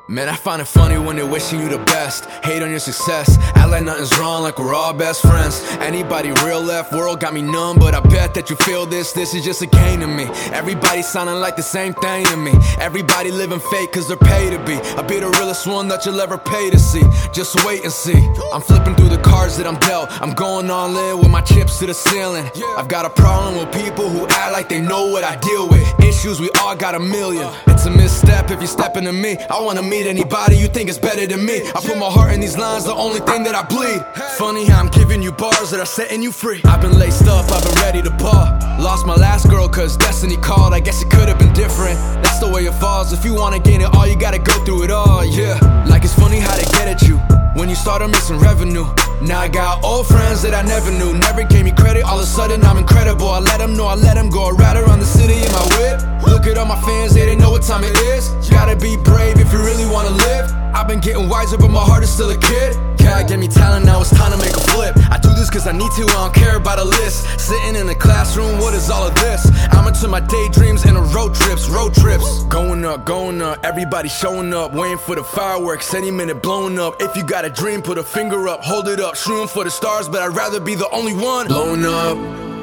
Man, I find it funny when they're wishing you the best, hate on your success, act like nothing's wrong, like we're all best friends. Anybody real left world got me numb, but I bet that you feel this is just a game to me. Everybody sounding like the same thing to me. Everybody living fake cause they're paid to be. I'll be the realest one that you'll ever pay to see. Just wait and see. I'm flipping through the cards that I'm dealt. I'm going all in with my chips to the ceiling. I've got a problem with people who act like they know what I deal with. Issues, we all got a million. It's a misstep if you step into me. I wanna meet anybody you think is better than me. I put my heart in these lines, the only thing that I bleed. Funny how I'm giving you bars that are setting you free. I've been laced up, I've been ready to ball. Lost my last girl cause destiny called. I guess it could have been different. That's the way it falls. If you wanna gain it all, you gotta go through it all, yeah. Like it's funny how they get at you when you started missing revenue. Now I got old friends that I never knew, never gave me credit. All of a sudden I'm incredible. I let them know, I let them go. I ride around the city in my whip. Look at all my fans, they know what time it is. You gotta be brave if you really wanna live. I've been getting wiser, but my heart is still a kid. God gave me talent, now it's time to make a flip. I do this cause I need to, I don't care about a list. Sitting in the classroom, what is all of this? I'm into my daydreams and road trips. Going up, everybody showing up. Waiting for the fireworks, any minute blowing up. If you got a dream, put a finger up, hold it up. Shooting for the stars, but I'd rather be the only one blowing up.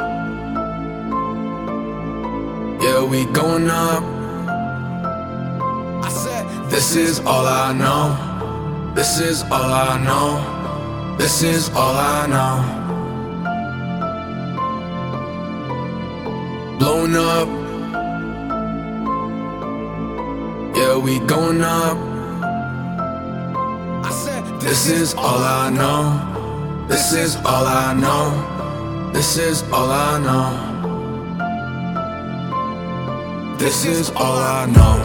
Yeah, we going up. I said, this is all I know. This is all I know. This is all I know. Blowing up. Yeah, we going up. I said, this is all I know. This is all I know. This is all I know. This is all I know.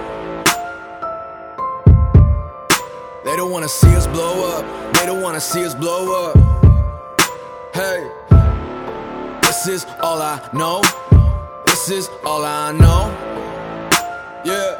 They don't wanna see us blow up. They don't wanna see us blow up. Hey, this is all I know. This is all I know. Yeah.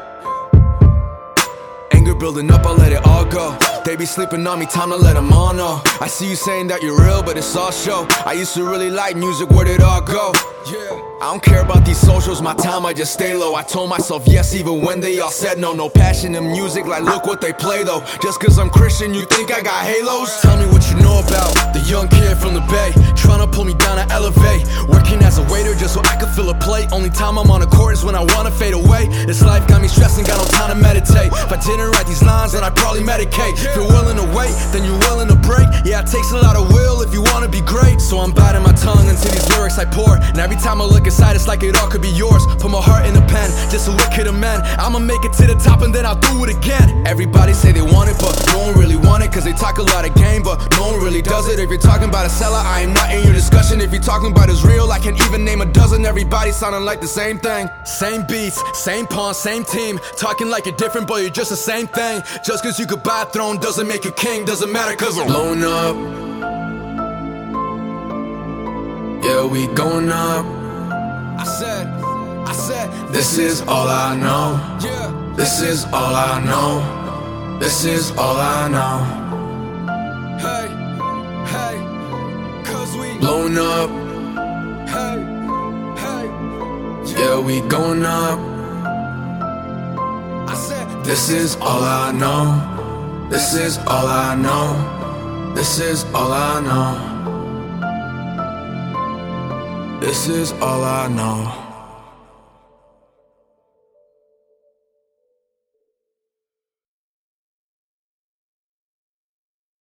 Anger building up, I let it all go. They be sleeping on me, time to let them all know. I see you saying that you're real, but it's all show. I used to really like music, where'd it all go? Yeah. I don't care about these socials, my time, I just stay low. I told myself yes even when they all said no. No passion in music, like look what they play though. Just cause I'm Christian, you think I got halos? Tell me what you know about the young kid from the Bay, tryna pull me down to elevate. Working as a waiter just so I could fill a plate. Only time I'm on the court is when I wanna fade away. This life got me stressing, got no time to meditate. If I didn't write these lines, then I'd probably medicate. If you're willing to wait, then you're willing to break. Yeah, it takes a lot of will if you wanna be great. So I'm biting my tongue into these lyrics I pour. And every time I look inside, it's like it all could be yours. Put my heart in a pen, just so it could amend. I'ma make it to the top and then I'll do it again. Everybody say they want it, but no one really want it. Cause they talk a lot of game, but no one really does it. If you're talking about a seller, I am not in your discussion. If you're talking about is real, I can't even name a dozen. Everybody sounding like the same thing. Same beats, same pawn, same team. Talking like you're different, but you're just the same thing. Just cause you could buy a throne doesn't make you king. Doesn't matter cause we're blowing up. Yeah, we going up. I said, this is all I know. Yeah. This is all I know. This is all I know. Hey, hey, cause we blowing up. Hey, hey, yeah, we going up. I said, this is all I know. This is all I know. This is all I know. This is all I know.